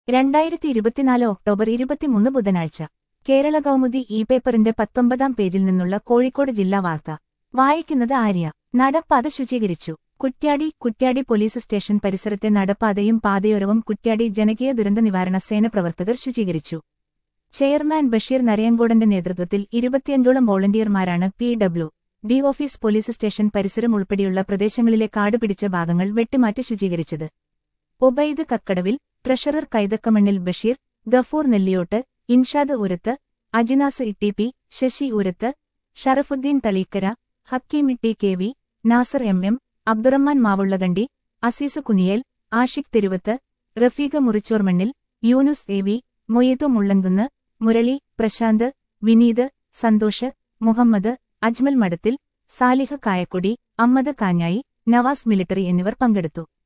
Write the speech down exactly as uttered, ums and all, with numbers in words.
രണ്ടായിരത്തി ഇരുപത്തിനാല് ഒക്ടോബർ ഇരുപത്തിമൂന്ന് ബുധനാഴ്ച കേരള കൗമുദി ഇ പേപ്പറിന്റെ പത്തൊമ്പതാം പേജിൽ നിന്നുള്ള കോഴിക്കോട് ജില്ലാ വാർത്ത വായിക്കുന്നത് ആര്യ. നടപ്പാത ശുചീകരിച്ചു. കുറ്റ്യാടി കുറ്റ്യാടി പോലീസ് സ്റ്റേഷൻ പരിസരത്തെ നടപ്പാതയും പാതയോരവും കുറ്റ്യാടി ജനകീയ ദുരന്ത നിവാരണ സേന പ്രവർത്തകർ ശുചീകരിച്ചു. ചെയർമാൻ ബഷീർ നരയങ്കോടന്റെ നേതൃത്വത്തിൽ ഇരുപത്തിയഞ്ചോളം വോളണ്ടിയർമാരാണ് P W D office police station പരിസരം ഉൾപ്പെടെയുള്ള പ്രദേശങ്ങളിലെ കാടുപിടിച്ച ഭാഗങ്ങൾ വെട്ടിമാറ്റി ശുചീകരിച്ചത്. Ubaid Kakkadavil, treasurer Kaithakkamannil Basheer, Gafoor Nelliyott, Inshad Urath, Ajinas E T P, Sasi Urath, Sharafuddin Thalikkara, Hakeem T K V, Nasar M M, Abdurahman Mavullakandi, Azeez Kuniyel, Ashiq Theruvath, Rafeeqa Murichormannil, Yunus A V, Moidu Mullanthunnu, Murali, Prashanth, Vineeth, Santhosh, Muhammad, Ajmal Madathil, Salih Kayakkodi, Ammad Kanjayi, Navas military എന്നിവർ പങ്കെടുത്തു.